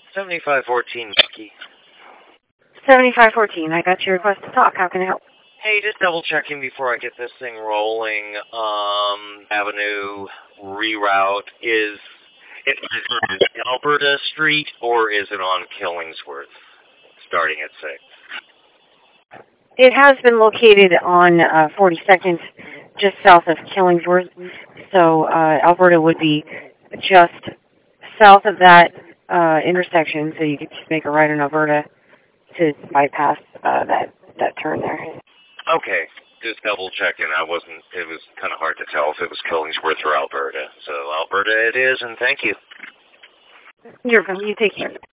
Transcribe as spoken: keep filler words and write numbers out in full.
seventy-five fourteen, Mickey. seventy-five fourteen, I got your request to talk. How can I help? Hey, just double checking before I get this thing rolling. Um, Avenue reroute is it is it Alberta Street or is it on Killingsworth, starting at six? It has been located on uh, forty-second, just south of Killingsworth. So uh, Alberta would be just south of that uh, intersection. So you could just make a right on Alberta to bypass uh, that that turn there. Okay, just double checking. I wasn't. It was kind of hard to tell if it was Killingsworth or Alberta. So Alberta it is, and thank you. You're welcome. You take care.